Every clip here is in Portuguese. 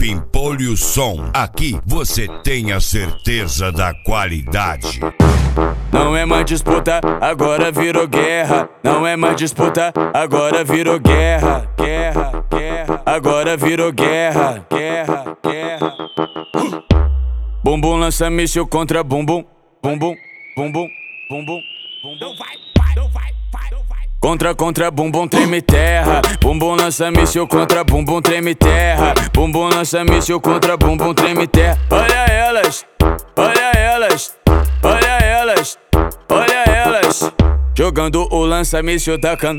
Pimpolho Som. Aqui você tem a certeza da qualidade. Não é mais disputa, agora virou guerra. Não é mais disputa, agora virou guerra. Guerra, guerra, agora virou guerra. Guerra, guerra. Bumbum lança míssil contra bumbum. Bumbum, bumbum, bumbum, bumbum. Contra bumbum treme terra. Bumbum lança míssil contra bumbum treme terra. Bumbum lança míssil contra bumbum treme terra. Olha elas, olha elas, olha elas, olha elas. Jogando o lança-míssil tacando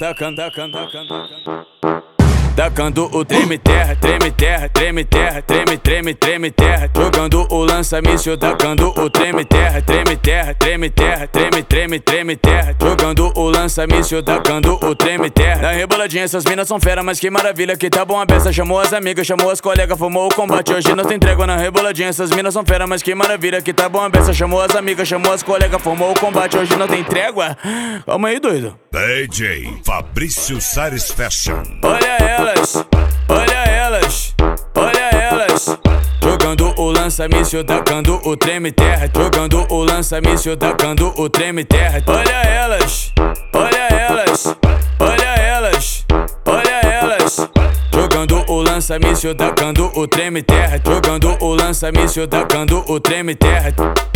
o treme terra, treme terra, treme terra, treme terra. Jogando o lança-míssil tacando o treme terra, treme terra, treme terra, treme terra. Jogando o lança-míssil tacando o treme terra. Na reboladinha essas minas são fera, mas que maravilha, que tá bom a beça. Chamou as amigas, chamou as colegas, formou o combate. Hoje nós tem trégua na reboladinha essas minas são fera, mas que maravilha, que tá bom a beça. Chamou as amigas, chamou as colegas, formou o combate. Hoje não tem trégua. Calma aí, doido. DJ Fabrício Sares Fashion. Olha elas, olha elas, olha elas. Jogando o lança-míssil tacando o treme terra. Jogando o lança-míssil tacando o treme terra. Olha elas, olha elas, olha elas, olha elas. Jogando o lança-míssil tacando o treme terra. Jogando o lança-míssil tacando o treme terra.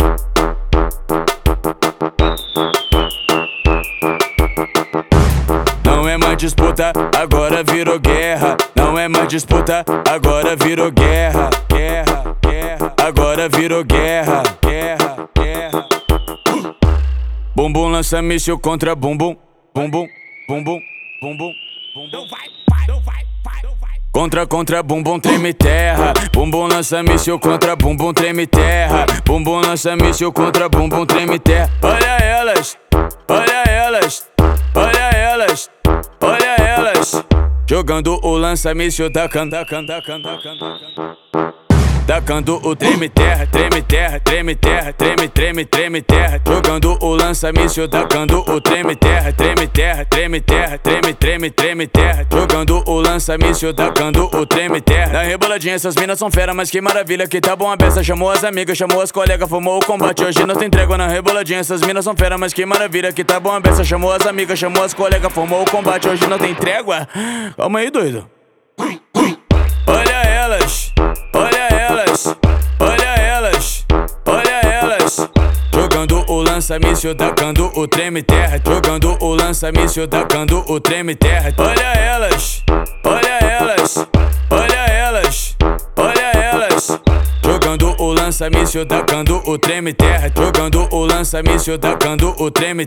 Não é mais disputa, agora virou guerra. Não é mais disputa, agora virou guerra. Guerra, guerra, agora virou guerra. Guerra, guerra. Bumbum lança míssil contra bumbum. Bumbum, bumbum, bumbum, bumbum. Contra bumbum treme terra. Bumbum lança míssil contra bumbum treme terra. Bumbum lança míssil contra bumbum treme terra. Olha elas, olha elas, olha elas, olha elas. Jogando o lança-míssil tacando o treme terra, treme terra, treme terra, treme terra. Jogando o lança-míssil tacando o treme terra, treme terra, treme terra, treme terra. Jogando o lança-míssil tacando o treme terra. Na reboladinha essas minas são fera, mas que maravilha, que tá bom a beça. Chamou as amigas, chamou as colegas, formou o combate. Hoje nós tem trégua na reboladinha essas minas são fera, mas que maravilha, que tá bom a beça. Chamou as amigas, chamou as colegas, formou o combate. Hoje não tem trégua. Calma aí, doido. Olha elas, olha elas, olha elas, olha elas. Jogando o lança-míssil tacando o treme terra. Jogando o lança-míssil tacando o treme terra. Olha elas, olha elas, olha elas, olha elas. Jogando o lança-míssil tacando o treme terra. Jogando o lança-míssil tacando o treme terra.